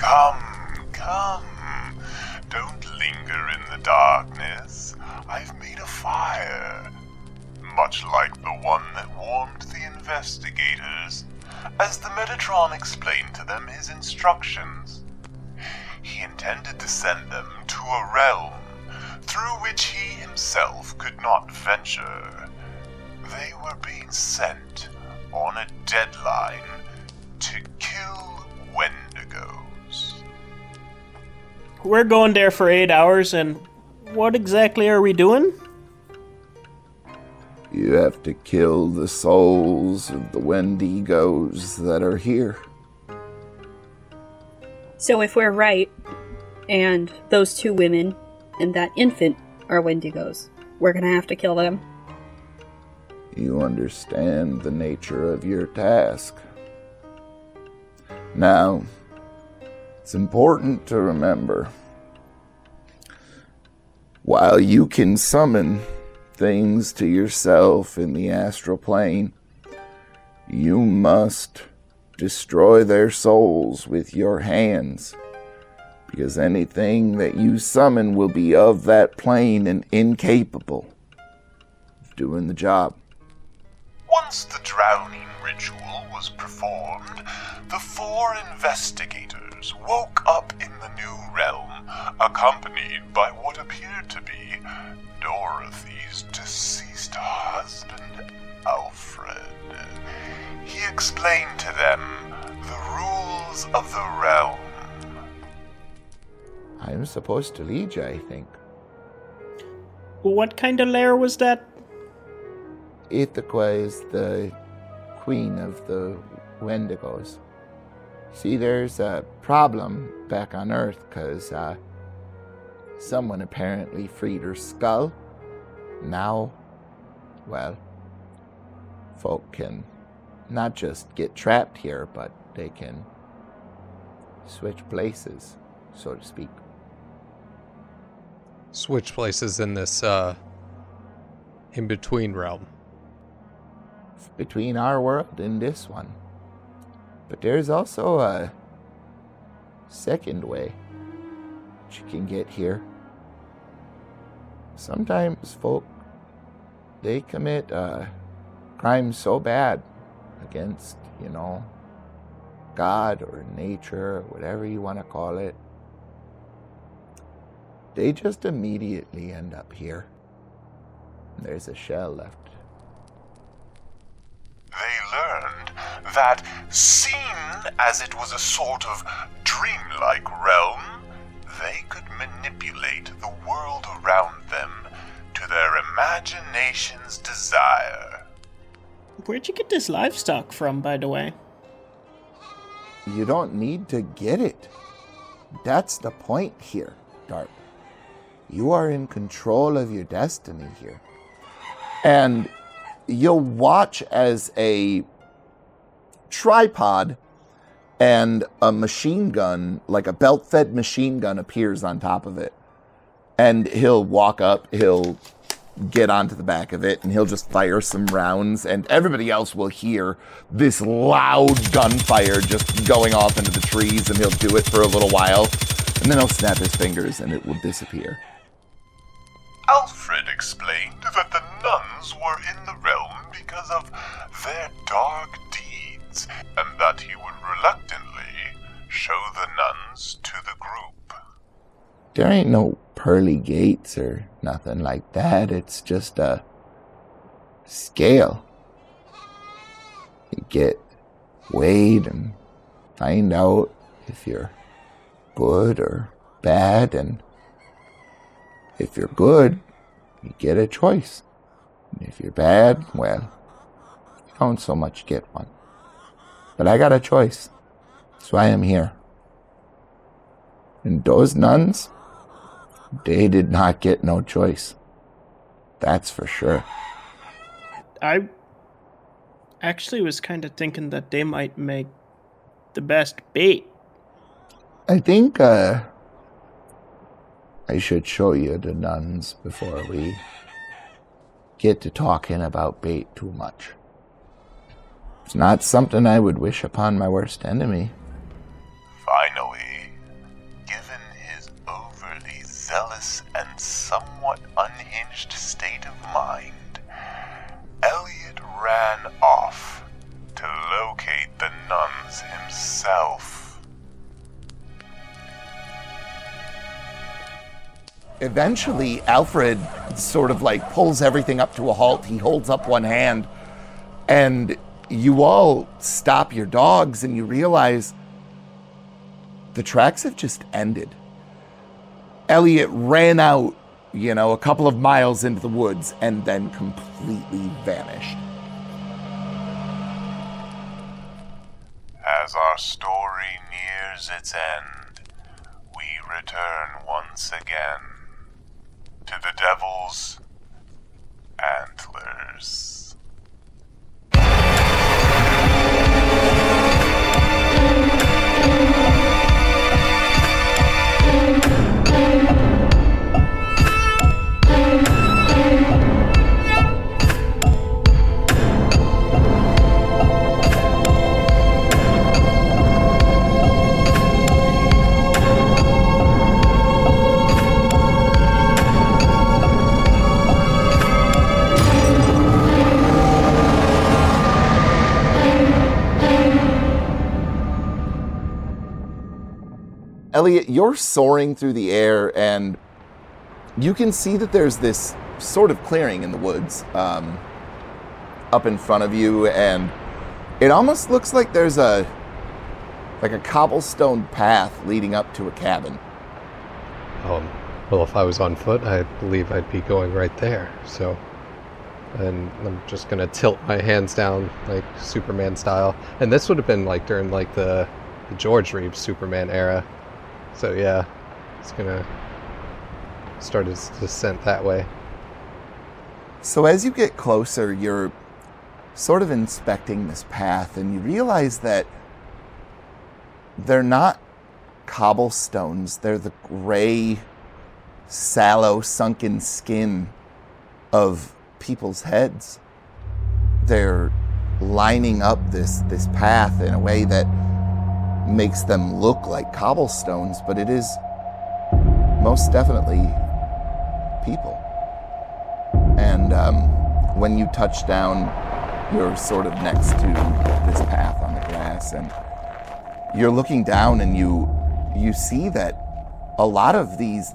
Come. Don't linger in the darkness. I've made a fire, much like the one that warmed the investigators, as the Metatron explained to them his instructions. He intended to send them to a realm through which he himself could not venture. They were being sent on a deadline to kill Wendigos. We're going there for 8 hours, and what exactly are we doing? You have to kill the souls of the Wendigos that are here. So if we're right, and those 2 women and that infant are Wendigos, we're gonna have to kill them. You understand the nature of your task. Now, it's important to remember, while you can summon things to yourself in the astral plane, you must destroy their souls with your hands, because anything that you summon will be of that plane and incapable of doing the job. Once the drowning ritual was performed, the 4 investigators woke up in the new realm, accompanied by what appeared to be Dorothy's deceased husband, Alfred. He explained to them the rules of the realm. I'm supposed to lead you, I think. What kind of lair was that? Ithaca is the queen of the Wendigos. See, there's a problem back on Earth because someone apparently freed her skull. Now, well, folk can not just get trapped here, but they can switch places, so to speak. Switch places in this in-between realm. Between our world and this one. But there's also a second way that you can get here. Sometimes folk, they commit crimes so bad against, God or nature or whatever you want to call it. They just immediately end up here. There's a shell left. They learned that, seen as it was a sort of dreamlike realm, they could manipulate the world around them to their imagination's desire. Where'd you get this livestock from, by the way? You don't need to get it. That's the point here, Dark. You are in control of your destiny here. And you'll watch as a tripod and a machine gun, like a belt-fed machine gun, appears on top of it. And he'll walk up, he'll get onto the back of it, and he'll just fire some rounds, and everybody else will hear this loud gunfire just going off into the trees, and he'll do it for a little while, and then he'll snap his fingers, and it will disappear. Alfred explained that the nuns were in the realm because of their dark deeds, and that he would reluctantly show the nuns to the group. There ain't no pearly gates or nothing like that. It's just a scale. You get weighed and find out if you're good or bad, and if you're good, you get a choice. And if you're bad, well, you don't so much get one. But I got a choice. That's why I'm here. And those nuns, they did not get no choice. That's for sure. I actually was kind of thinking that they might make the best bait. I think, I should show you the nuns before we get to talking about bait too much. It's not something I would wish upon my worst enemy. Finally, eventually Alfred sort of like pulls everything up to a halt. He holds up one hand, and you all stop your dogs and you realize the tracks have just ended. Elliot ran out, a couple of miles into the woods and then completely vanished. As our story nears its end, we return once again to the Devil's Antlers. Elliot, you're soaring through the air, and you can see that there's this sort of clearing in the woods up in front of you, and it almost looks like there's a cobblestone path leading up to a cabin. Well, if I was on foot, I believe I'd be going right there. So, and I'm just gonna tilt my hands down like Superman style. And this would have been like during like the George Reeves Superman era. So yeah, it's gonna start its descent that way. So as you get closer, you're sort of inspecting this path, and you realize that they're not cobblestones. They're the gray, sallow, sunken skin of people's heads. They're lining up this path in a way that makes them look like cobblestones, but it is most definitely people. And when you touch down, you're sort of next to this path on the grass, and you're looking down, and you see that a lot of these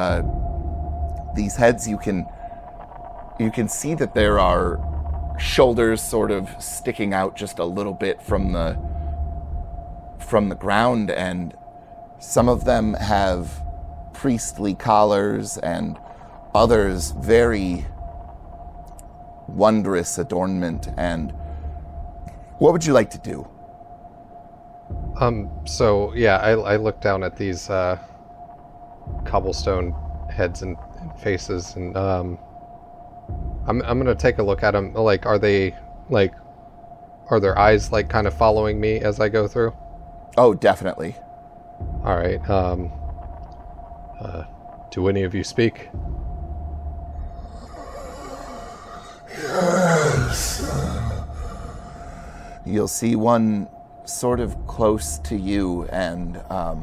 heads, you can see that there are shoulders sort of sticking out just a little bit from the ground, and some of them have priestly collars, and others very wondrous adornment. And what would you like to do? So yeah, I look down at these cobblestone heads and faces, and I'm gonna take a look at them. Like, are their eyes like kind of following me as I go through? Oh, definitely. All right. Do any of you speak? Yes. You'll see one sort of close to you, and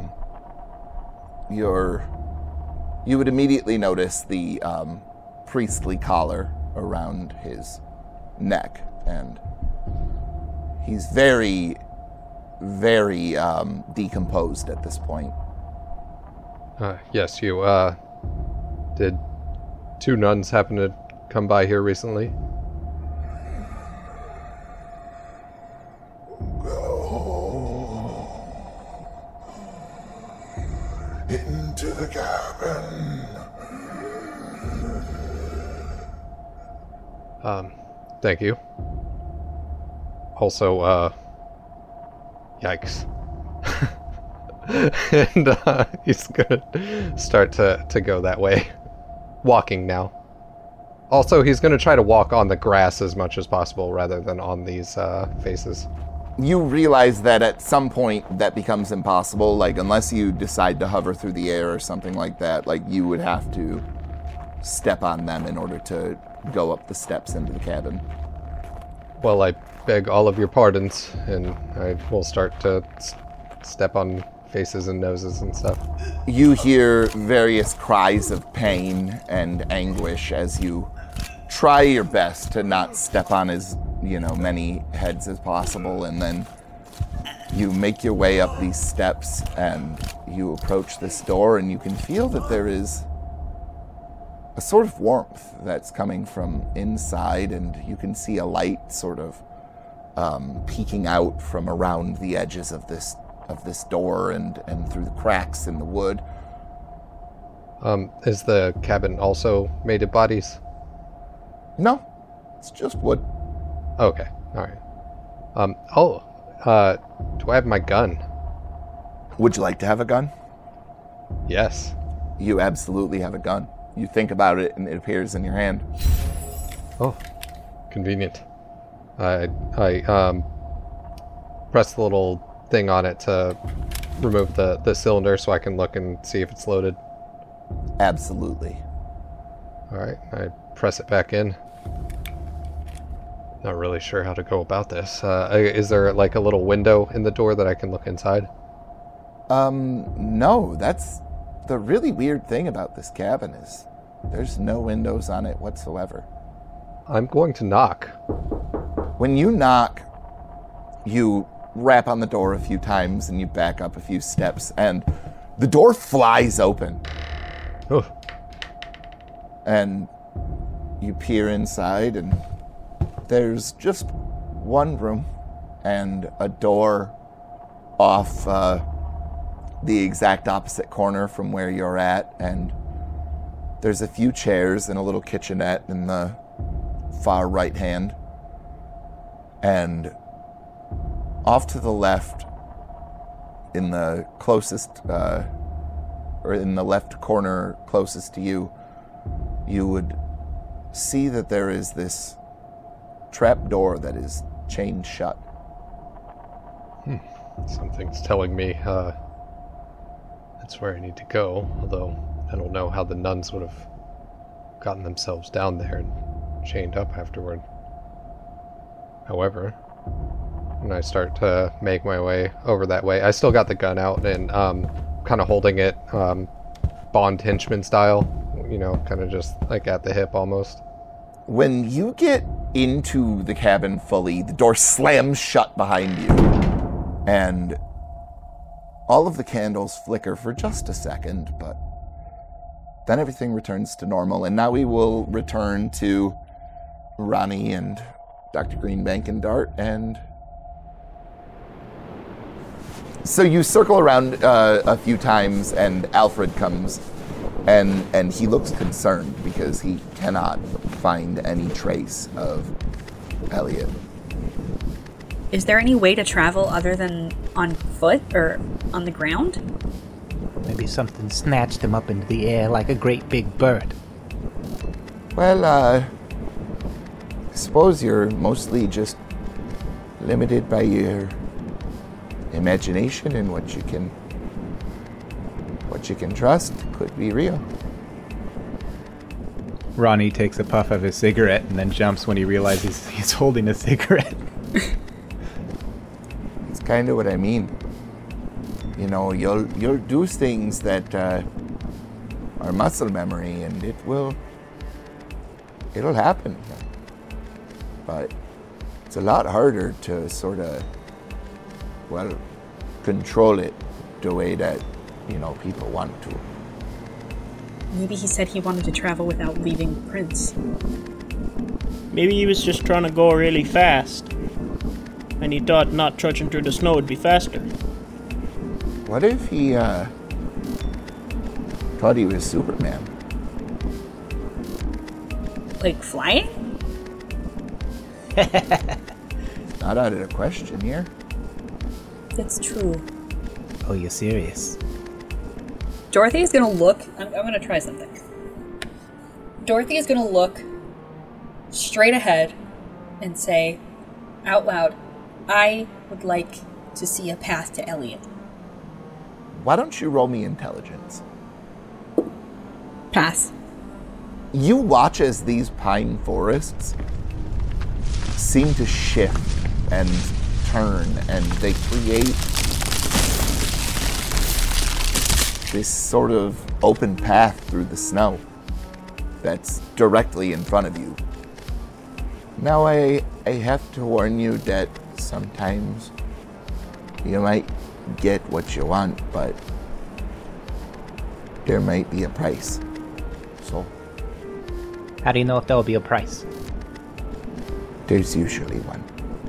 you would immediately notice the priestly collar around his neck, and he's very, very decomposed at this point. Yes, you. Did two nuns happen to come by here recently? Go into the cabin. Thank you. Also, yikes. And he's gonna start to go that way. Walking now. Also, he's gonna try to walk on the grass as much as possible rather than on these faces. You realize that at some point that becomes impossible, like unless you decide to hover through the air or something like that, like you would have to step on them in order to go up the steps into the cabin. Well, I beg all of your pardons, and I will start to step on faces and noses and stuff. You hear various cries of pain and anguish as you try your best to not step on as, many heads as possible, and then you make your way up these steps and you approach this door, and you can feel that there is a sort of warmth that's coming from inside, and you can see a light sort of peeking out from around the edges of this door and through the cracks in the wood. Is the cabin also made of bodies? No, it's just wood. Okay, alright. Do I have my gun? Would you like to have a gun? Yes. You absolutely have a gun. You think about it and it appears in your hand. Oh, convenient. I press the little thing on it to remove the cylinder so I can look and see if it's loaded. Absolutely. Alright, I press it back in. Not really sure how to go about this. Is there like a little window in the door that I can look inside? No, that's the really weird thing about this cabin is there's no windows on it whatsoever. I'm going to knock. When you knock, you rap on the door a few times and you back up a few steps and the door flies open. Oh. And you peer inside and there's just one room and a door off the exact opposite corner from where you're at, and there's a few chairs and a little kitchenette in the far right hand, and off to the left in the closest or in the left corner closest to you, you would see that there is this trap door that is chained shut. Something's telling me that's where I need to go, although I don't know how the nuns would have gotten themselves down there and chained up afterward. However, when I start to make my way over that way, I still got the gun out and kind of holding it Bond henchman style, you know, kind of just like at the hip almost. When you get into the cabin fully, the door slams shut behind you, and all of the candles flicker for just a second, but then everything returns to normal, and now we will return to Ronnie and Dr. Greenbank and Dart, and so you circle around a few times, and Alfred comes, and he looks concerned because he cannot find any trace of Elliot. Is there any way to travel other than on foot or on the ground? Maybe something snatched him up into the air like a great big bird. Well, I suppose you're mostly just limited by your imagination and what you can trust could be real. Ronnie takes a puff of his cigarette and then jumps when he realizes he's holding a cigarette. It's kind of what I mean. You know, you'll do things that are muscle memory, and it'll happen. But it's a lot harder to sort of, well, control it the way that, you know, people want to. Maybe he said he wanted to travel without leaving prints. Maybe he was just trying to go really fast, and he thought not trudging through the snow would be faster. What if he thought he was Superman? Like flying? Not out of the question here. That's true. Oh, you're serious? Dorothy is gonna look. I'm gonna try something. Dorothy is gonna look straight ahead and say out loud, I would like to see a path to Elliot. Why don't you roll me intelligence? Pass. You watch as these pine forests seem to shift and turn, and they create this sort of open path through the snow that's directly in front of you. Now I have to warn you that sometimes you might get what you want, but there might be a price. So How do you know if there'll be a price? There's usually one.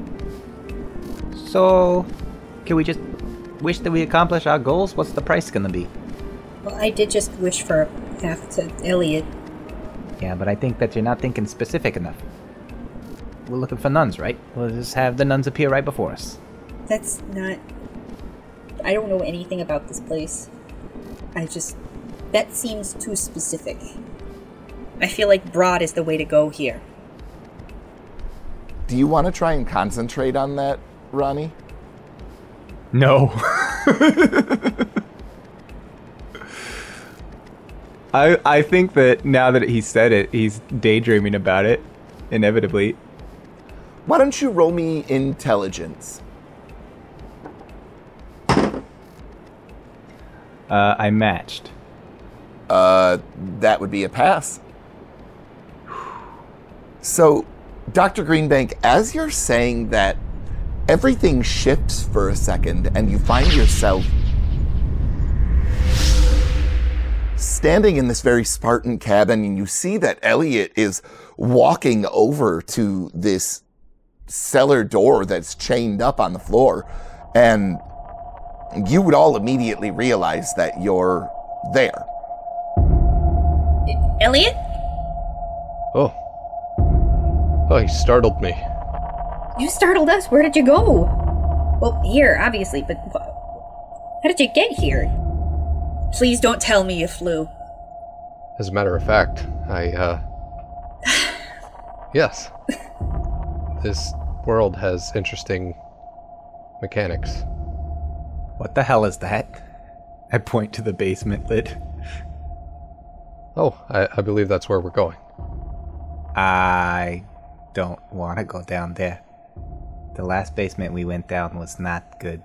So, can we just wish that we accomplish our goals? What's the price gonna be? Well, I did just wish for half to Elliot. Yeah, but I think that you're not thinking specific enough. We're looking for nuns, right? We'll just have the nuns appear right before us. That's not... I don't know anything about this place. That seems too specific. I feel like broad is the way to go here. Do you want to try and concentrate on that, Ronnie? No. I think that now that he said it, he's daydreaming about it, inevitably. Why don't you roll me intelligence? I matched. That would be a pass. So, Dr. Greenbank, as you're saying that, everything shifts for a second, and you find yourself standing in this very Spartan cabin, and you see that Elliot is walking over to this cellar door that's chained up on the floor, and you would all immediately realize that you're there. Elliot? Oh. Oh, he startled me. You startled us. Where did you go? Well, here, obviously, but how did you get here? Please don't tell me you flew. As a matter of fact, Yes. This world has interesting mechanics. What the hell is that? I point to the basement lid. Oh, I believe that's where we're going. I don't want to go down there. The last basement we went down was not good.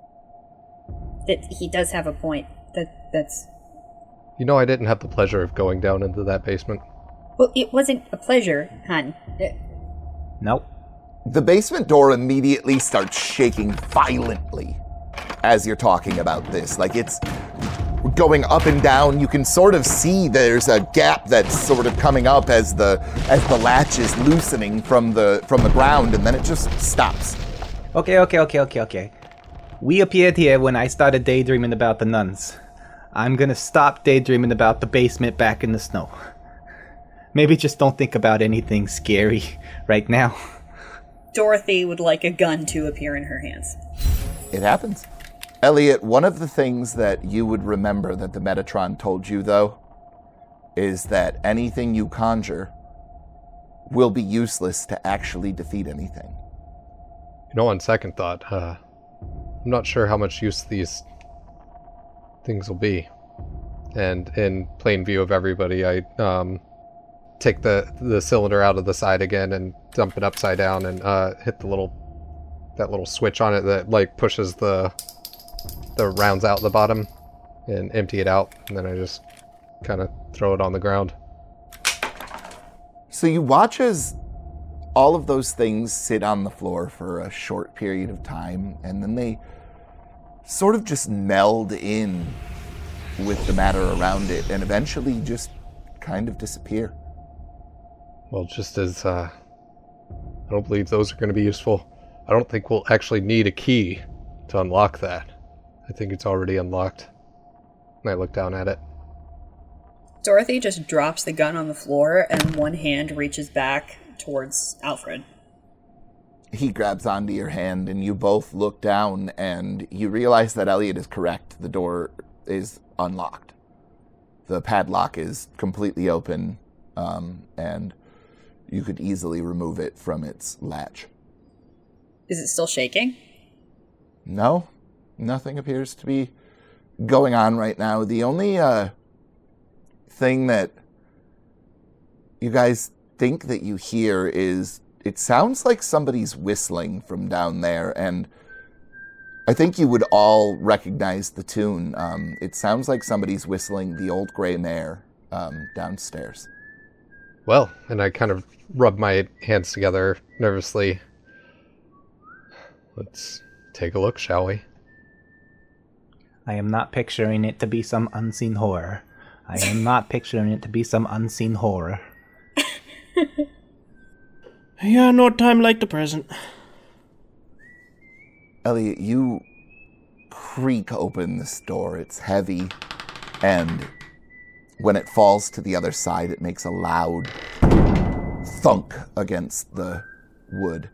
He does have a point. That's... You know, I didn't have the pleasure of going down into that basement. Well, it wasn't a pleasure, hon. Nope. The basement door immediately starts shaking violently as you're talking about this. Like, it's going up and down. You can sort of see there's a gap that's sort of coming up as the latch is loosening from the ground, and then it just stops. Okay. We appeared here when I started daydreaming about the nuns. I'm gonna stop daydreaming about the basement back in the snow. Maybe just don't think about anything scary right now. Dorothy would like a gun to appear in her hands. It happens. Elliot, one of the things that you would remember that the Metatron told you, though, is that anything you conjure will be useless to actually defeat anything. You know, on second thought, I'm not sure how much use these things will be. And in plain view of everybody, I take the cylinder out of the side again and dump it upside down and hit that little switch on it that like pushes the rounds out the bottom and empty it out, and then I just kind of throw it on the ground. So you watch as all of those things sit on the floor for a short period of time, and then they sort of just meld in with the matter around it and eventually just kind of disappear. Well, just as I don't believe those are going to be useful, I don't think we'll actually need a key to unlock that. I think it's already unlocked. And I look down at it. Dorothy just drops the gun on the floor and one hand reaches back towards Alfred. He grabs onto your hand and you both look down and you realize that Elliot is correct. The door is unlocked. The padlock is completely open, and you could easily remove it from its latch. Is it still shaking? No, nothing appears to be going on right now. The only thing that you guys think that you hear is it sounds like somebody's whistling from down there, and I think you would all recognize the tune. It sounds like somebody's whistling The Old Grey Mare downstairs. Well, and I kind of rub my hands together nervously. Let's take a look, shall we? I am not picturing it to be some unseen horror. I am not picturing it to be some unseen horror. Yeah, no time like the present. Elliot, you creak open this door. It's heavy, and when it falls to the other side, it makes a loud thunk against the wood.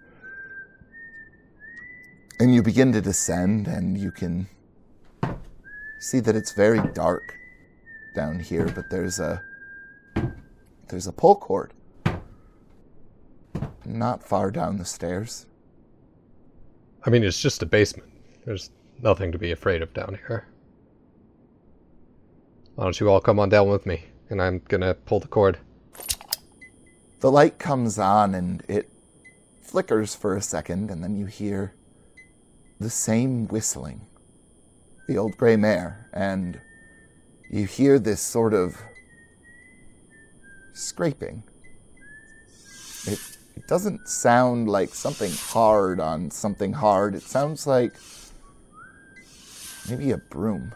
And you begin to descend, and you can see that it's very dark down here, but there's a pull cord not far down the stairs. I mean, it's just a basement. There's nothing to be afraid of down here. Why don't you all come on down with me, and I'm gonna pull the cord. The light comes on, and it flickers for a second, and then you hear the same whistling, the old gray mare, and you hear this sort of scraping. It doesn't sound like something hard on something hard. It sounds like maybe a broom.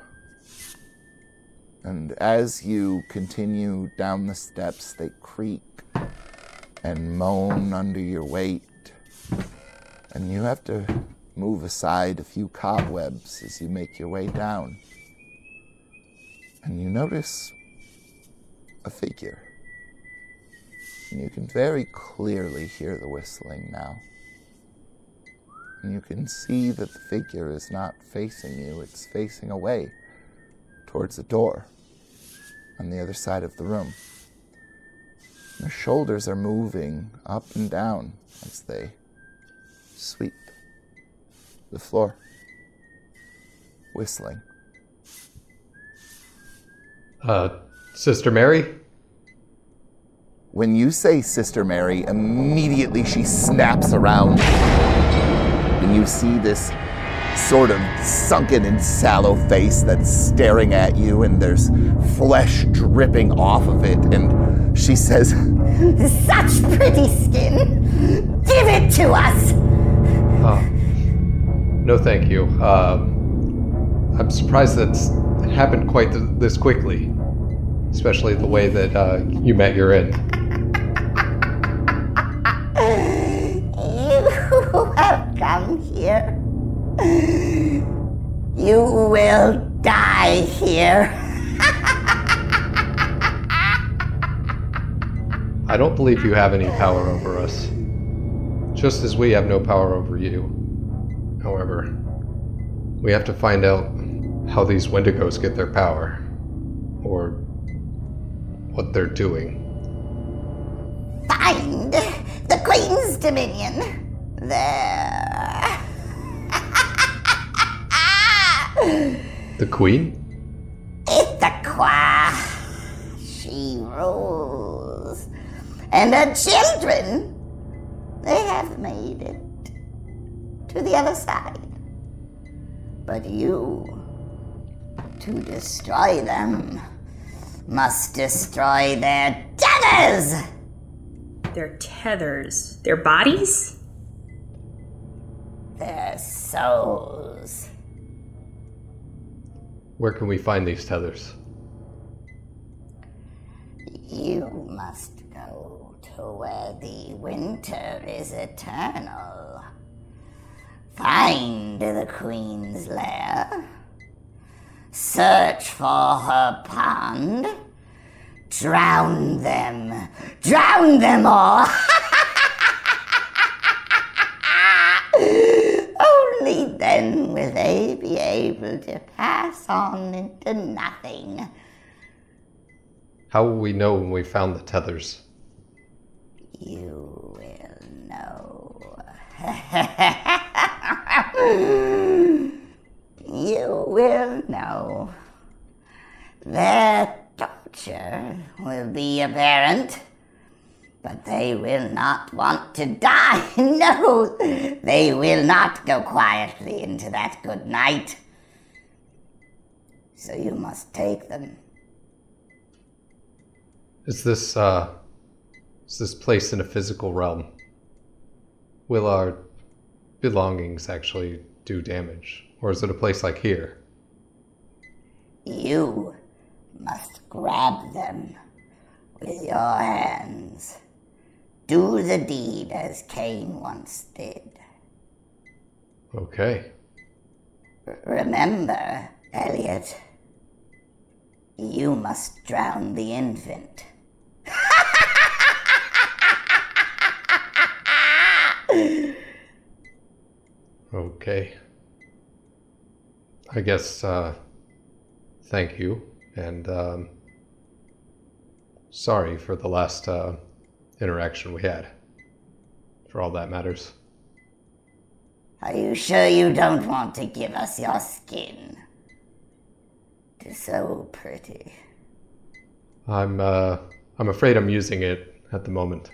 And as you continue down the steps, they creak and moan under your weight. And you have to move aside a few cobwebs as you make your way down. And you notice a figure. And you can very clearly hear the whistling now. And you can see that the figure is not facing you, it's facing away towards the door on the other side of the room. Their shoulders are moving up and down as they sweep the floor, whistling. Sister Mary? When you say Sister Mary, immediately she snaps around, and you see this sort of sunken and sallow face that's staring at you, and there's flesh dripping off of it, and she says, "Such pretty skin! Give it to us!" No thank you. I'm surprised that's happened quite this quickly, especially the way that you met your end. You have come here. You will die here. I don't believe you have any power over us, just as we have no power over you. However, we have to find out how these Wendigos get their power, or what they're doing. Find the Queen's Dominion. There. The Queen? Ithaca. She rules. And her children, they have made it to the other side. But you, to destroy them, must destroy their tethers. Their tethers? Their bodies? Their souls. Where can we find these tethers? You must go to where the winter is eternal. Find the Queen's lair. Search for her pond. Drown them. Drown them all. Only then will they be able to pass on into nothing. How will we know when we found the tethers? You will know. You will know. Their torture will be apparent, but they will not want to die. No, they will not go quietly into that good night. So you must take them. Is this place in a physical realm? Will our belongings actually do damage? Or is it a place like here? You must grab them with your hands Do the deed as Cain once did. Okay. Remember, Elliot, you must drown the infant. Okay. I guess, thank you, and, sorry for the last, interaction we had. For all that matters. Are you sure you don't want to give us your skin? It's so pretty. I'm afraid I'm using it at the moment.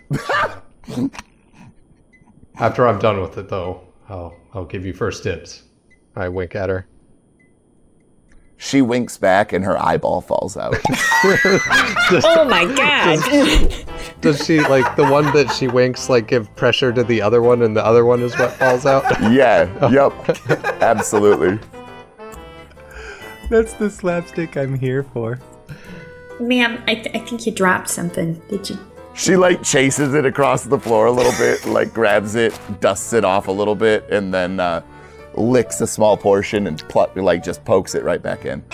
After I'm done with it, though, I'll give you first dibs. I wink at her. She winks back and her eyeball falls out. Oh my god! Does she, like, the one that she winks, like, give pressure to the other one and the other one is what falls out? Yeah, yep. Absolutely. That's the slapstick I'm here for. Ma'am, I think you dropped something. Did you? She, like, chases it across the floor a little bit, like, grabs it, dusts it off a little bit, and then licks a small portion and, just pokes it right back in.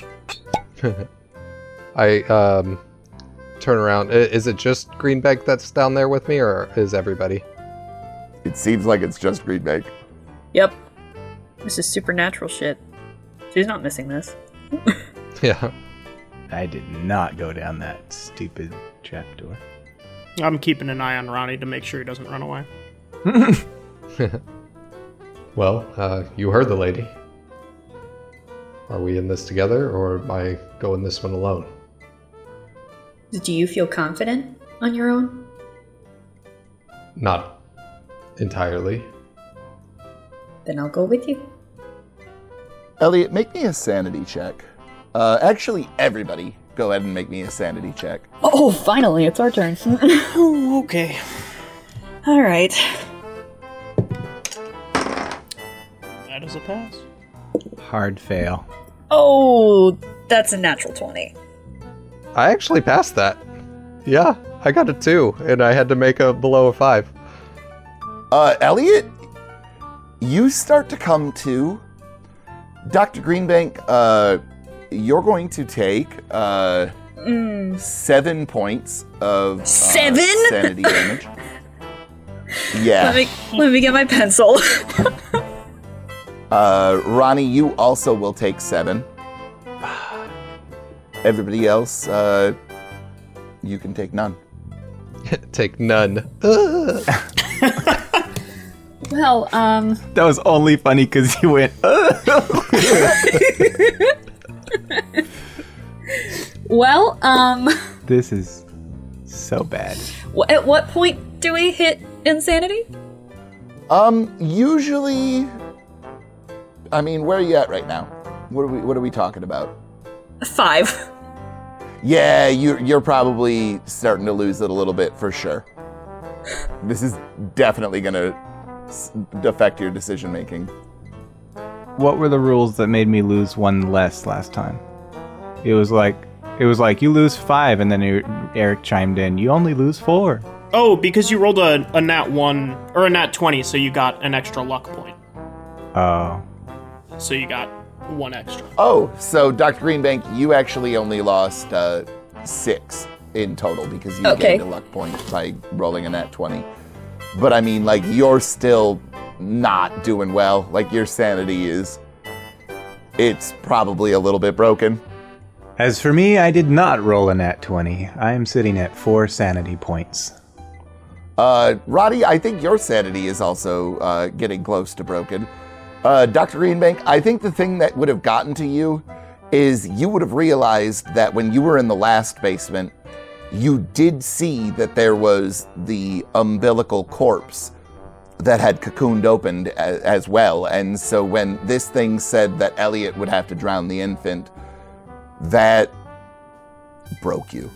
I, turn around. Is it just Greenbank that's down there with me, or is everybody? It seems like it's just Greenbank. Yep. This is supernatural shit. She's not missing this. Yeah. I did not go down that stupid trapdoor. I'm keeping an eye on Ronnie to make sure he doesn't run away. Well, you heard the lady. Are we in this together, or am I going this one alone? Do you feel confident on your own? Not entirely. Then I'll go with you. Elliot, make me a sanity check. Actually, everybody, go ahead and make me a sanity check. Oh, finally, it's our turn. Oh, okay. All right. That is a pass. Hard fail. Oh, that's a natural 20. I actually passed that. Yeah, I got a 2, and I had to make a below a 5. Elliot, you start to come to. Dr. Greenbank, you're going to take 7 points of sanity damage. Yeah. Let me get my pencil. Ronnie, you also will take 7. Everybody else, you can take none. Take none. Well, That was only funny because you went, well, This is so bad. at what point do we hit insanity? Usually, I mean, where are you at right now? What are we talking about? 5. Yeah, you're probably starting to lose it a little bit for sure. This is definitely gonna affect your decision making. What were the rules that made me lose 1 less last time? It was like you lose 5, and then Eric chimed in. You only lose 4. Oh, because you rolled a nat 1 or a nat 20, so you got an extra luck point. Oh, So you got 1 extra. Oh, so Dr. Greenbank, you actually only lost 6 in total because you gained a luck point by rolling a nat 20. But I mean, like, you're still not doing well. Like, your sanity it's probably a little bit broken. As for me, I did not roll a nat 20. I am sitting at 4 sanity points. Roddy, I think your sanity is also getting close to broken. Dr. Greenbank, I think the thing that would have gotten to you is you would have realized that when you were in the last basement, you did see that there was the umbilical corpse that had cocooned opened as well. And so when this thing said that Elliot would have to drown the infant, that broke you.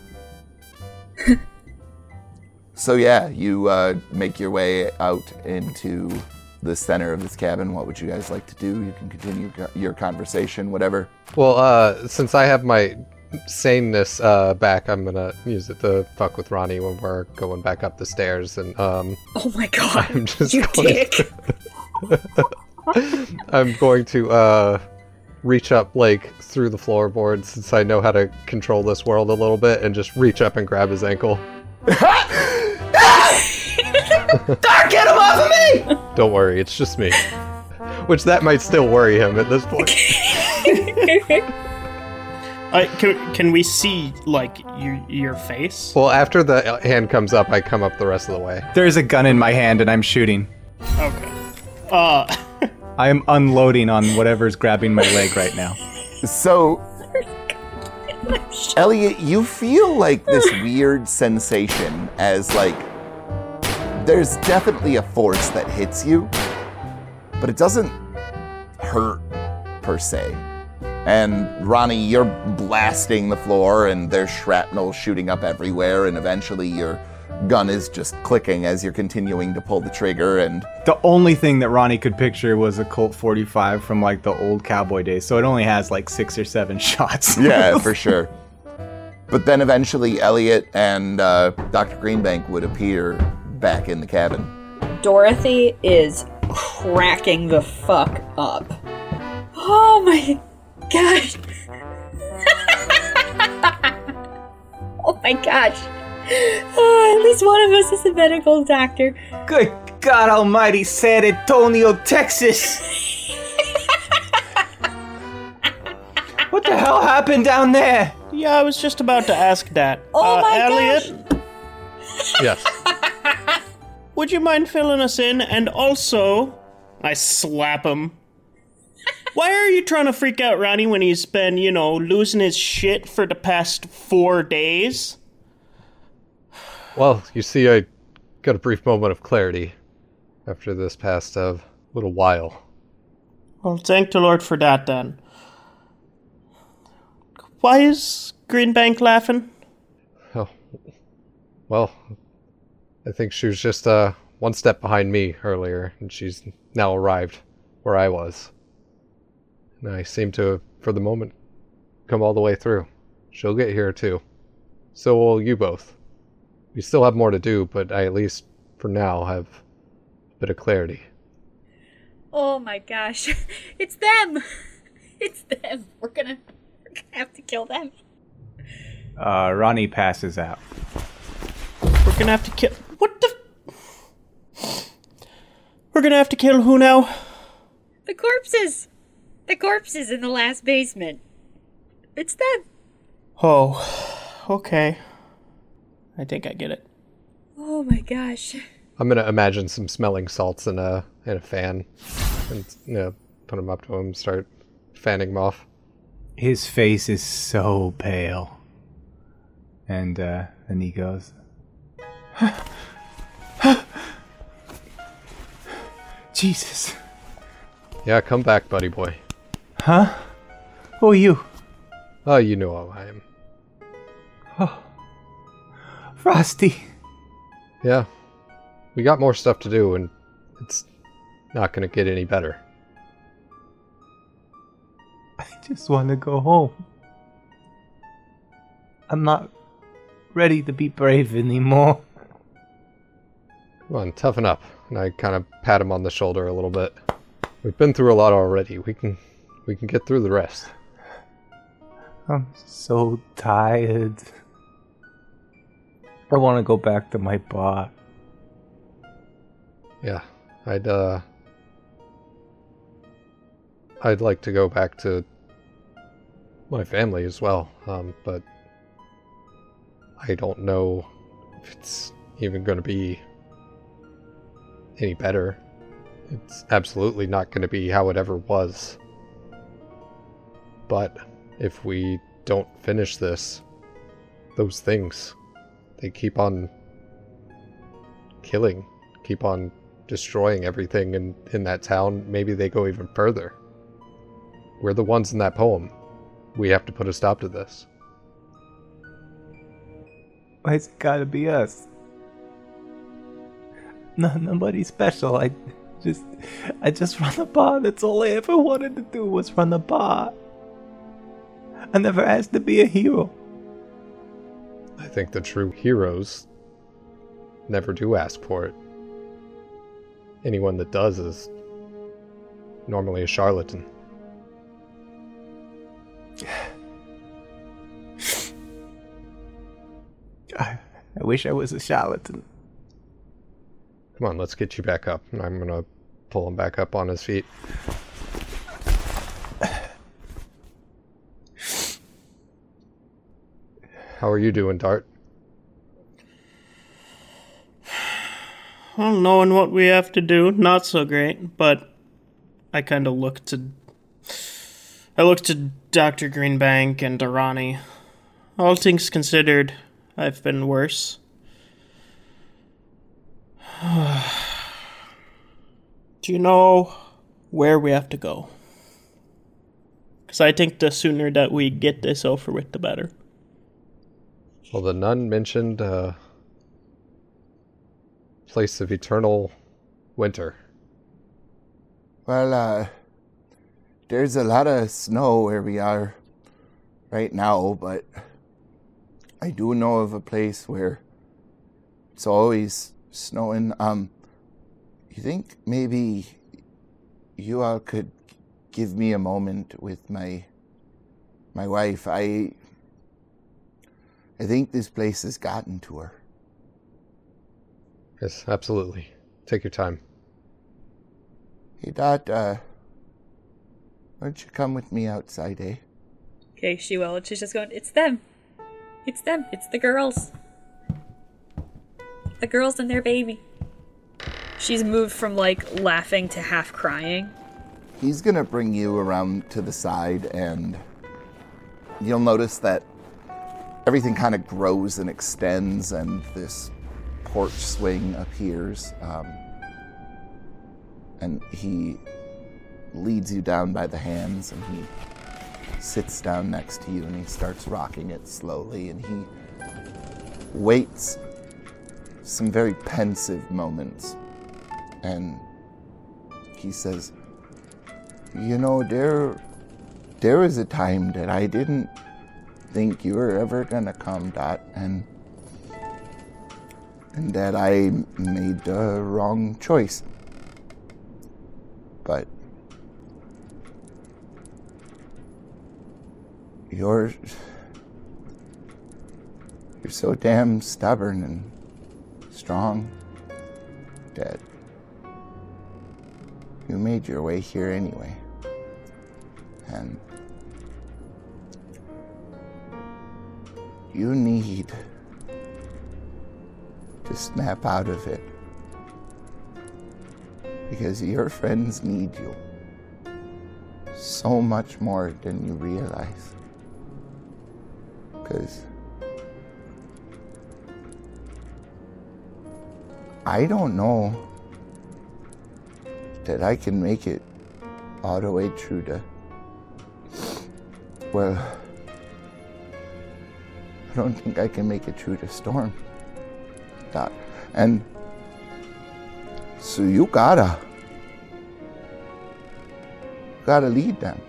So yeah, you make your way out into the center of this cabin. What would you guys like to do? You can continue your conversation, whatever. Well, since I have my saneness back, I'm gonna use it to fuck with Ronnie when we're going back up the stairs, and Oh my god, I'm just you going dick! I'm going to reach up like through the floorboards, since I know how to control this world a little bit, and just reach up and grab his ankle. Dark, get him off of me! Don't worry, it's just me. Which that might still worry him at this point. Can we see, like, your face? Well, after the hand comes up, I come up the rest of the way. There's a gun in my hand and I'm shooting. Okay. I am unloading on whatever's grabbing my leg right now. So, Elliot, you feel like this weird sensation as, like, there's definitely a force that hits you, but it doesn't hurt, per se. And Ronnie, you're blasting the floor, and there's shrapnel shooting up everywhere, and eventually your gun is just clicking as you're continuing to pull the trigger, and... The only thing that Ronnie could picture was a Colt 45 from, like, the old cowboy days, so it only has, like, 6 or 7 shots. Yeah, for sure. But then eventually Elliot and Dr. Greenbank would appear back in the cabin. Dorothy is cracking the fuck up. Oh my gosh. Oh my gosh. At least one of us is a medical doctor. Good God almighty, San Antonio, Texas! What the hell happened down there? Yeah, I was just about to ask that. Oh my Elliot, gosh. Yes. would you mind filling us in? And also, I slap him. Why are you trying to freak out Ronnie when he's been, losing his shit for the past 4 days? Well, you see, I got a brief moment of clarity after this past little while. Well, thank the Lord for that, then. Why is Greenbank laughing? Oh, well, I think she was just one step behind me earlier, and she's now arrived where I was. And I seem to, for the moment, come all the way through. She'll get here too. So will you both. We still have more to do, but I at least, for now, have a bit of clarity. Oh my gosh. It's them. It's them. We're gonna have to kill them. Ronnie passes out. We're gonna have to kill... What the... We're gonna have to kill who now? The corpses. The corpses in the last basement. It's them. Oh, okay. I think I get it. Oh my gosh. I'm gonna imagine some smelling salts in a fan, and put them up to him, start fanning him off. His face is so pale. And then he goes, Jesus. Yeah, come back, buddy boy. Huh? Who are you? Oh, you know who I am. Oh. Frosty. Yeah. We got more stuff to do, and it's not gonna get any better. I just want to go home. I'm not ready to be brave anymore. Come on, toughen up. And I kind of pat him on the shoulder a little bit. We've been through a lot already. We can get through the rest. I'm so tired. I want to go back to my bar. Yeah, I'd like to go back to my family as well, but I don't know if it's even going to be any better. It's absolutely not going to be how it ever was. But if we don't finish this, those things, they keep on killing, keep on destroying everything in that town. Maybe they go even further. We're the ones in that poem. We have to put a stop to this. Why's it gotta be us? No, nobody special. I just run a bar. That's all I ever wanted to do was run a bar. I never asked to be a hero. I think the true heroes never do ask for it. Anyone that does is normally a charlatan. I wish I was a charlatan. Come on, let's get you back up. And I'm gonna pull him back up on his feet. How are you doing, Dart? Well, knowing what we have to do, not so great, but I kind of look to Dr. Greenbank and Arani. All things considered, I've been worse. Do you know where we have to go? Because I think the sooner that we get this over with, the better. Well, the nun mentioned place of eternal winter. Well, there's a lot of snow where we are right now, but I do know of a place where it's always snowing. You think maybe you all could give me a moment with my wife? I think this place has gotten to her. Yes, absolutely. Take your time. Hey, Dot, why don't you come with me outside, eh? Okay, she will. And she's just going, it's them. It's them. It's the girls. The girls and their baby. She's moved from, like, laughing to half crying. He's gonna bring you around to the side, and you'll notice that everything kind of grows and extends, and this porch swing appears. And he leads you down by the hands, and he sits down next to you, and he starts rocking it slowly, and he waits some very pensive moments, and he says, you know, there was a time that I didn't think you were ever gonna come, Dot, and that I made the wrong choice. But you're so damn stubborn and strong that you made your way here anyway. And you need to snap out of it, because your friends need you so much more than you realize. Because I don't know that I can make it all the way through the, well, I don't think I can make it through the storm, Dot. And so you gotta lead them.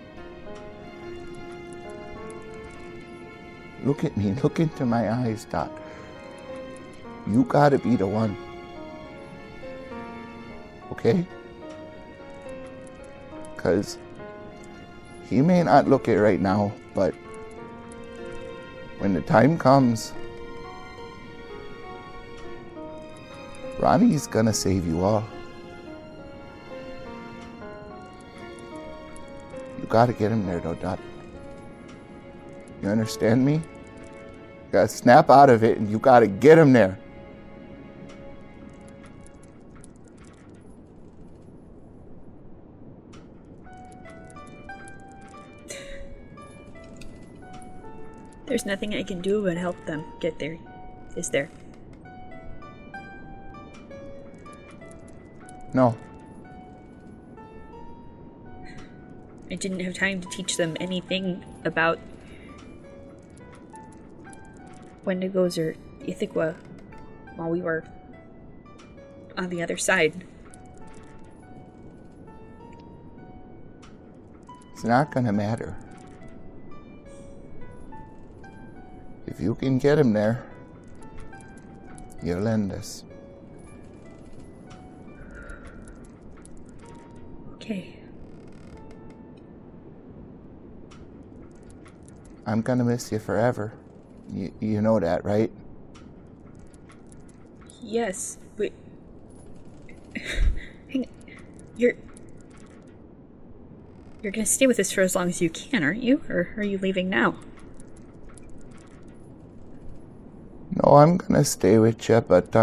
Look at me, look into my eyes, Dot. You gotta be the one. Okay? Because he may not look it right now, but when the time comes, Ronnie's gonna save you all. You gotta get him there, though, Dot. You understand me? You gotta snap out of it, and you gotta get him there. There's nothing I can do but help them get there, is there? No. I didn't have time to teach them anything about Wendigos or Ithaca while we were on the other side. It's not gonna matter. you can get him there, you'll end this. Okay. I'm gonna miss you forever. You know that, right? Yes, but... Hang on. You're gonna stay with us for as long as you can, aren't you? Or are you leaving now? No, I'm gonna stay with you, but,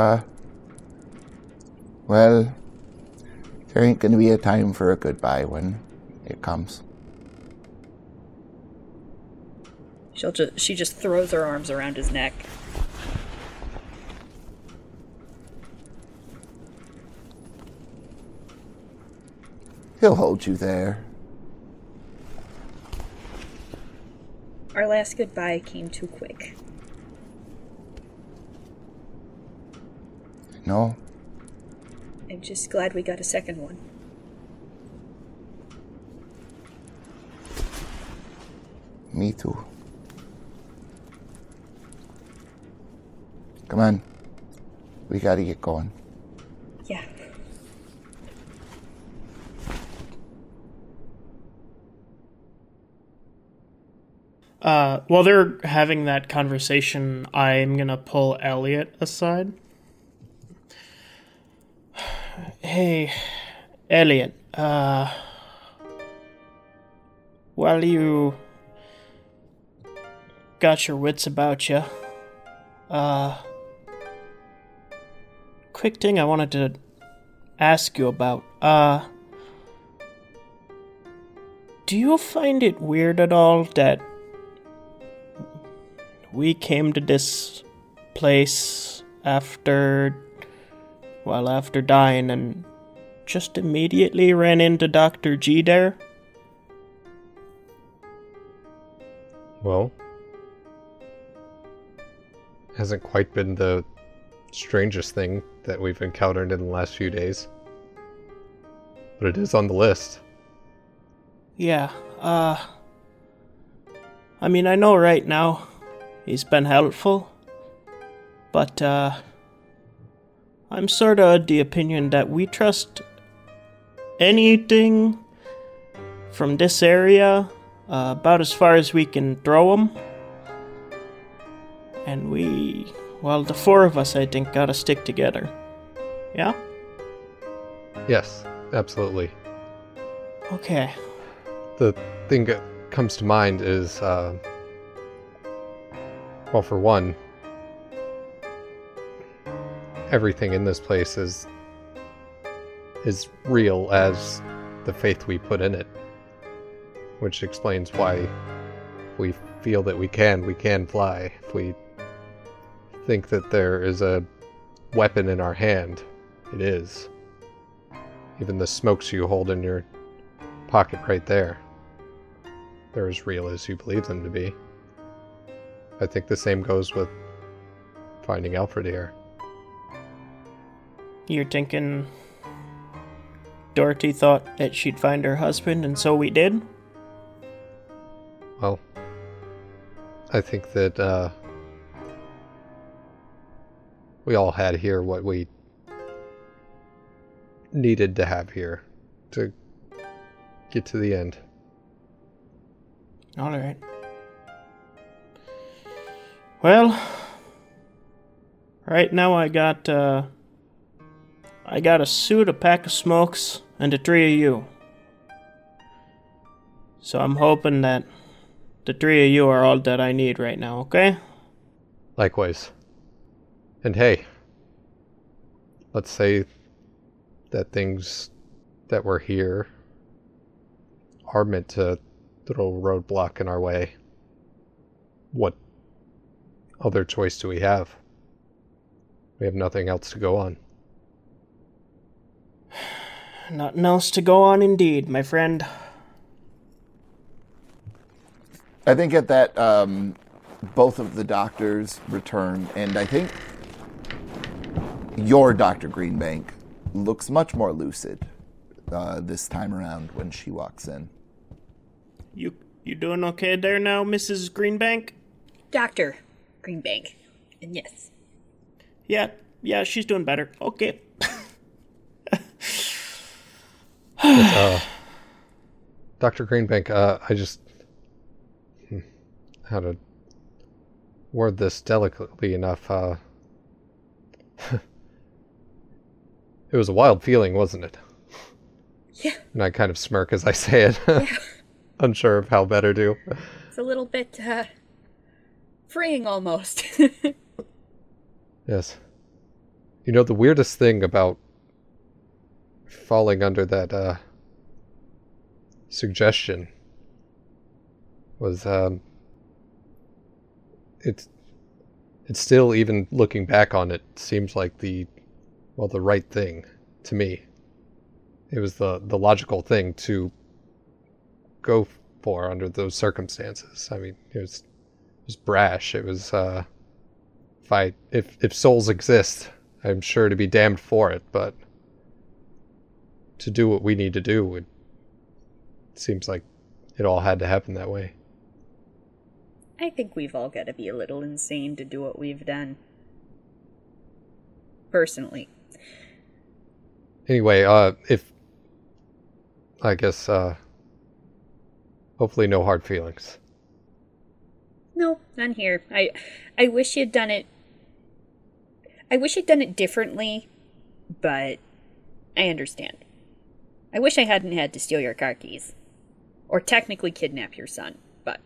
well, there ain't gonna be a time for a goodbye when it comes. She just throws her arms around his neck. He'll hold you there. Our last goodbye came too quick. No, I'm just glad we got a second one. me too. Come on. We gotta get going. Yeah. While they're having that conversation, I'm gonna pull Elliot aside. Hey, Elliot, while you got your wits about you, quick thing I wanted to ask you about, do you find it weird at all that we came to this place after dying and just immediately ran into Dr. G there? Well, hasn't quite been the strangest thing that we've encountered in the last few days. But it is on the list. Yeah, I mean, I know right now he's been helpful, but, I'm sort of the opinion that we trust anything from this area about as far as we can throw them. And the four of us, I think, gotta stick together. Yeah? Yes, absolutely. Okay. The thing that comes to mind is, well, for one, everything in this place is real as the faith we put in it, which explains why if we feel that we can fly. If we think that there is a weapon in our hand, it is. Even the smokes you hold in your pocket right there, they're as real as you believe them to be. I think the same goes with finding Alfred here. You're thinking Dorothy thought that she'd find her husband, and so we did? Well, I think that we all had here what we needed to have here to get to the end. All right. Well, right now I got a suit, a pack of smokes, and the three of you. So I'm hoping that the three of you are all that I need right now, okay? Likewise. And hey, let's say that things that were here are meant to throw a roadblock in our way. What other choice do we have? We have nothing else to go on. Nothing else to go on indeed, my friend. I think at that, both of the doctors return, and I think your Dr. Greenbank looks much more lucid this time around when she walks in. You doing okay there now, Mrs. Greenbank? Dr. Greenbank. And yes. Yeah, she's doing better. Okay. Dr. Greenbank, I just... how to word this delicately enough, it was a wild feeling, wasn't it? Yeah. And I kind of smirk as I say it. Yeah. Unsure of how better to. It's a little bit, freeing almost. Yes. You know, the weirdest thing about falling under that, suggestion was, it's still, even looking back on it, seems like the right thing to me. It was the logical thing to go for under those circumstances. I mean, it was brash. It was, if souls exist, I'm sure to be damned for it, but to do what we need to do, it seems like it all had to happen that way. I think we've all got to be a little insane to do what we've done. Personally. Anyway, I guess, hopefully no hard feelings. No, none here. I wish you'd done it. I wish you'd done it differently, but I understand. I wish I hadn't had to steal your car keys. Or technically kidnap your son, but...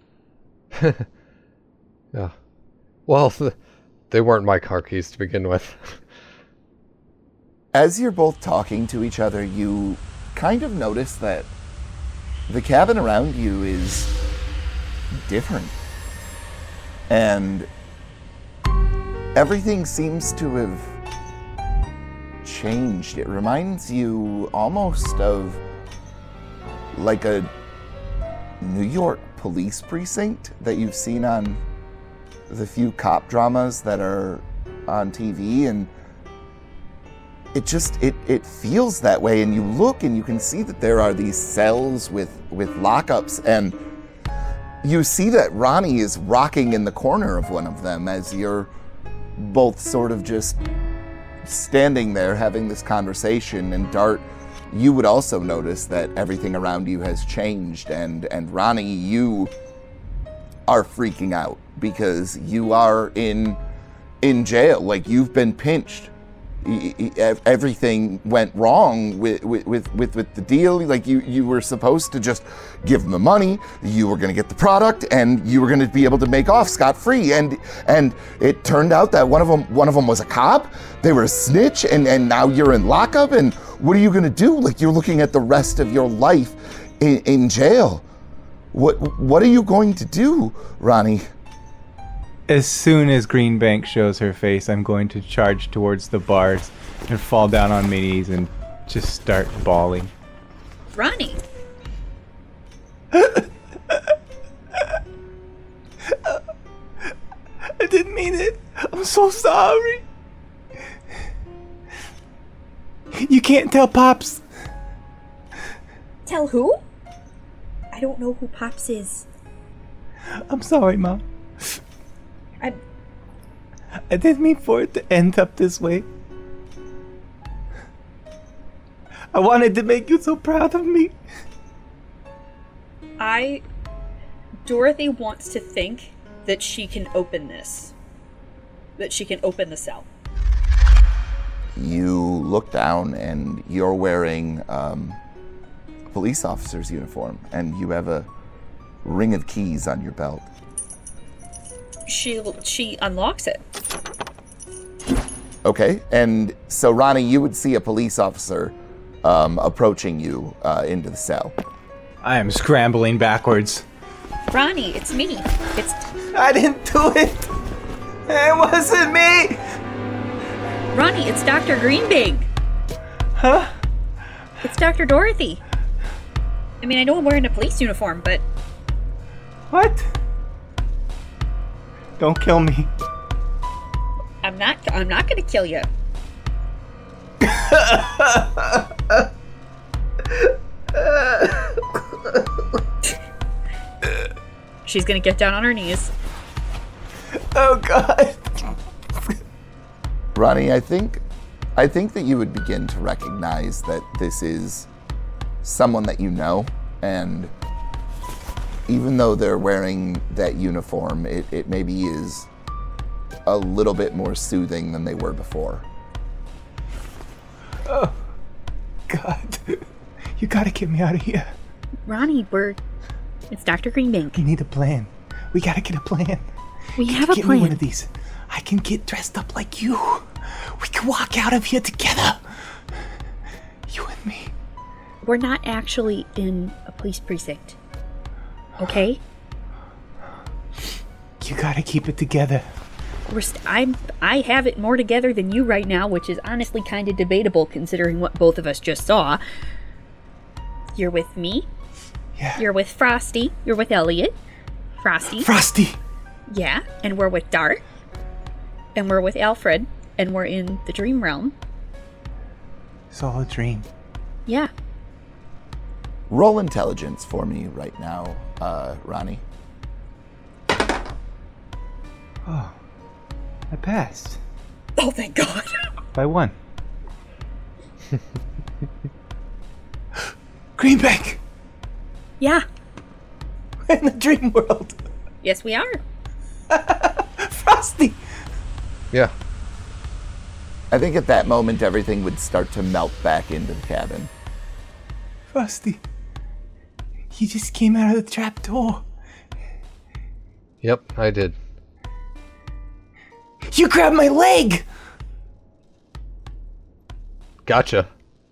Yeah. Well, they weren't my car keys to begin with. As you're both talking to each other, you kind of notice that the cabin around you is different. And everything seems to have changed. It reminds you almost of like a New York police precinct that you've seen on the few cop dramas that are on TV, and it feels that way. And you look and you can see that there are these cells with lockups, and you see that Ronnie is rocking in the corner of one of them as you're both sort of just standing there having this conversation. And Dart, you would also notice that everything around you has changed, and Ronnie, you are freaking out because you are in jail. Like, you've been pinched. Everything went wrong with the deal. Like, you were supposed to just give them the money, you were going to get the product, and you were going to be able to make off scot-free. And it turned out that one of them was a cop. They were a snitch, and now you're in lockup. And what are you going to do? Like, you're looking at the rest of your life in jail. What are you going to do, Ronnie? As soon as Greenbank shows her face, I'm going to charge towards the bars and fall down on my knees and just start bawling. Ronnie! I didn't mean it. I'm so sorry. You can't tell Pops. Tell who? I don't know who Pops is. I'm sorry, Mom. I didn't mean for it to end up this way. I wanted to make you so proud of me. Dorothy wants to think that she can open this. That she can open the cell. You look down and you're wearing a police officer's uniform, and you have a ring of keys on your belt. She unlocks it. Okay, and so Ronnie, you would see a police officer approaching you into the cell. I am scrambling backwards. Ronnie, it's me. I didn't do it. It wasn't me. Ronnie, it's Dr. Greenbank. Huh? It's Dr. Dorothy. I mean, I know I'm wearing a police uniform, but... What? Don't kill me. I'm not gonna kill you. She's gonna get down on her knees. Oh God. Ronnie, I think that you would begin to recognize that this is someone that you know, and even though they're wearing that uniform, it maybe is a little bit more soothing than they were before. Oh, God. You gotta get me out of here. Ronnie, it's Dr. Greenbank. We need a plan. We gotta get a plan. We have a Get plan. me one of these. I can get dressed up like you. We can walk out of here together. You and me. We're not actually in a police precinct. Okay? You gotta keep it together. I have it more together than you right now, which is honestly kind of debatable considering what both of us just saw. You're with me. Yeah. You're with Frosty. You're with Elliot. Frosty. Frosty. Yeah, and we're with Dart. And we're with Alfred. And we're in the dream realm. It's all a dream. Yeah. Roll intelligence for me right now, Ronnie. Oh, I passed. Oh, thank God. By 1. Greenbank! Yeah. We're in the dream world. Yes, we are. Frosty! Yeah. I think at that moment everything would start to melt back into the cabin. Frosty. You just came out of the trap door. Yep, I did. You grabbed my leg! Gotcha.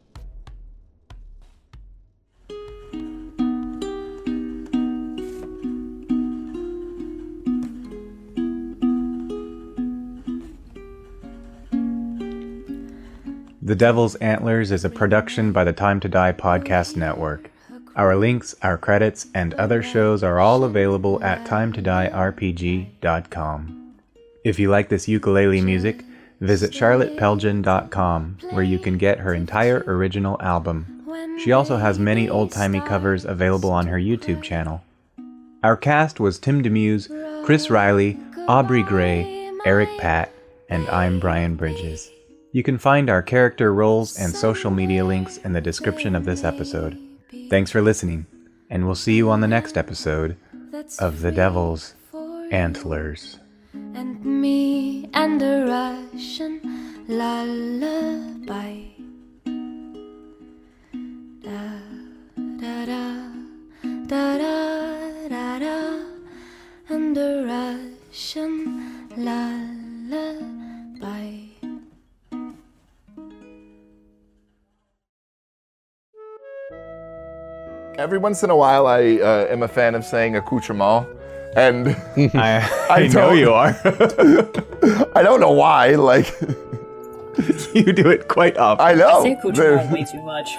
The Devil's Antlers is a production by the Time to Die Podcast Network. Our links, our credits, and other shows are all available at timetodiерpg.com. If you like this ukulele music, visit charlottepelgin.com, where you can get her entire original album. She also has many old-timey covers available on her YouTube channel. Our cast was Tim Demuse, Chris Riley, Aubrey Gray, Eric Patt, and I'm Brian Bridges. You can find our character roles and social media links in the description of this episode. Thanks for listening, and we'll see you on the next episode of The Devil's Antlers. And me and a Russian lullaby. Da da da da da da da, and a Russian lullaby. Every once in a while, I am a fan of saying accoutrement, and I know you are. I don't know why. Like, You do it quite often. I know. I say accoutrement way too much.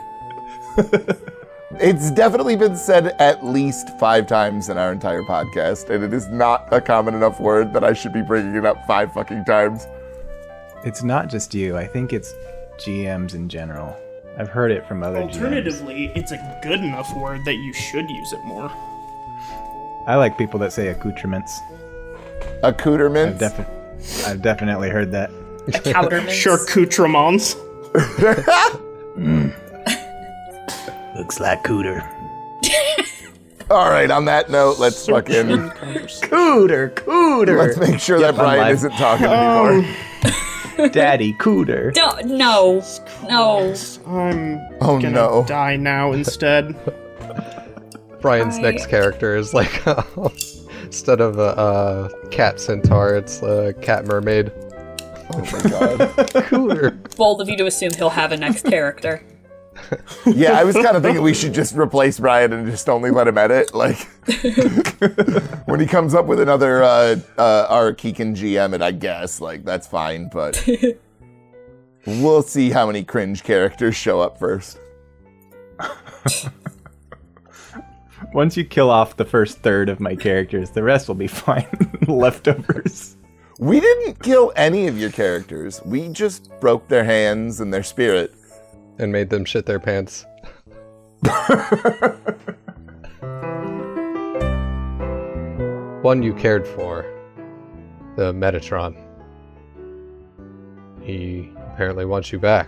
It's definitely been said at least 5 times in our entire podcast, and it is not a common enough word that I should be bringing it up 5 fucking times. It's not just you. I think it's GMs in general. I've heard it from other GMs. Alternatively, it's a good enough word that you should use it more. I like people that say accoutrements. Accoutrements? I've definitely heard that. Accoutrements. Charcutrements. Looks like cooter. All right, on that note, let's fucking... Cooter. Let's make sure that I'm Brian live. isn't talking anymore. Daddy cooter. No. I'm Oh, gonna no. die now instead. Brian's next character is like, instead of a cat centaur, it's a cat mermaid. Oh my god. Cooter. Bold of you to assume he'll have a next character. Yeah, I was kind of thinking we should just replace Brian and just only let him edit. Like, when he comes up with another arc, he can GM it, I guess. Like, that's fine, but we'll see how many cringe characters show up first. Once you kill off the first third of my characters, the rest will be fine. Leftovers. We didn't kill any of your characters. We just broke their hands and their spirit. And made them shit their pants. One you cared for. the Metatron. He apparently wants you back.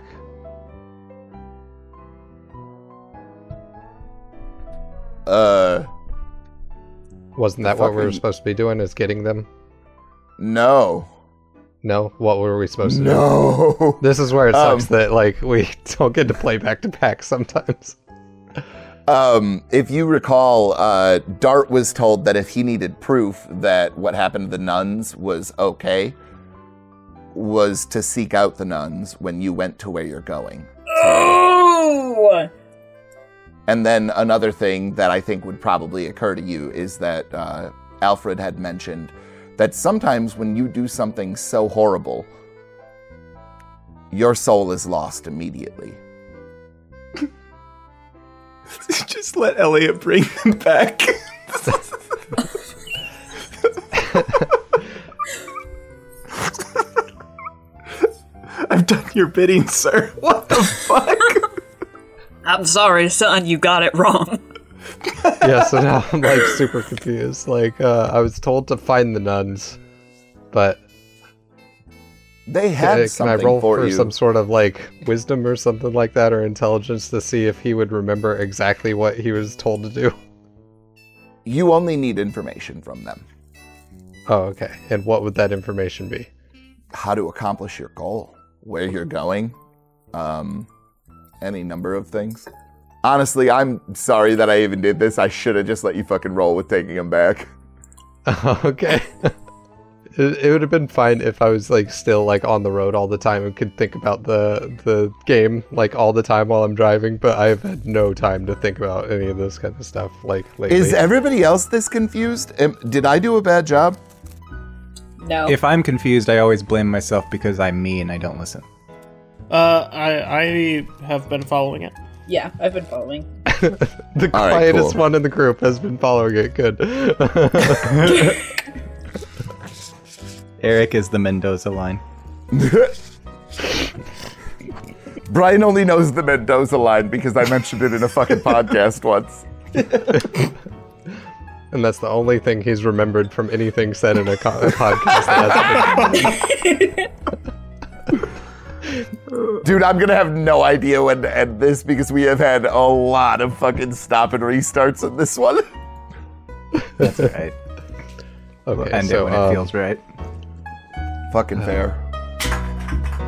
Wasn't that what we were supposed to be doing, is getting them? No. No? What were we supposed to do? No. This is where it sucks that, like, we don't get to play back-to-back sometimes. If you recall, Dart was told that if he needed proof that what happened to the nuns was okay, was to seek out the nuns when you went to where you're going. Oh! And then another thing that I think would probably occur to you is that Alfred had mentioned that sometimes when you do something so horrible, your soul is lost immediately. Just let Elliot bring them back. I've done your bidding, sir. What the fuck? I'm sorry, son, you got it wrong. Yeah, so now I'm like super confused. Like, I was told to find the nuns, but they had can something I roll for you. some sort of like wisdom or something like that, or intelligence to see if he would remember exactly what he was told to do? You only need information from them. Oh, okay. And what would that information be? How to accomplish your goal, where you're going, any number of things. Honestly, I'm sorry that I even did this. I should have just let you fucking roll with taking them back. Okay. It would have been fine if I was like still like on the road all the time and could think about the game like all the time while I'm driving, but I've had no time to think about any of this kind of stuff like lately. Is everybody else this confused? Did I do a bad job? No. If I'm confused, I always blame myself because I'm me and I don't listen. I have been following it. Yeah, I've been following. The All right, quietest cool. one in the group has been following it. Good. Eric is the Mendoza line. Brian only knows the Mendoza line because I mentioned it in a fucking podcast once. And that's the only thing he's remembered from anything said in a podcast. That Dude, I'm gonna have no idea when to end this because we have had a lot of fucking stop and restarts in this one. That's right. Okay, End so it when it feels right. Fucking fair.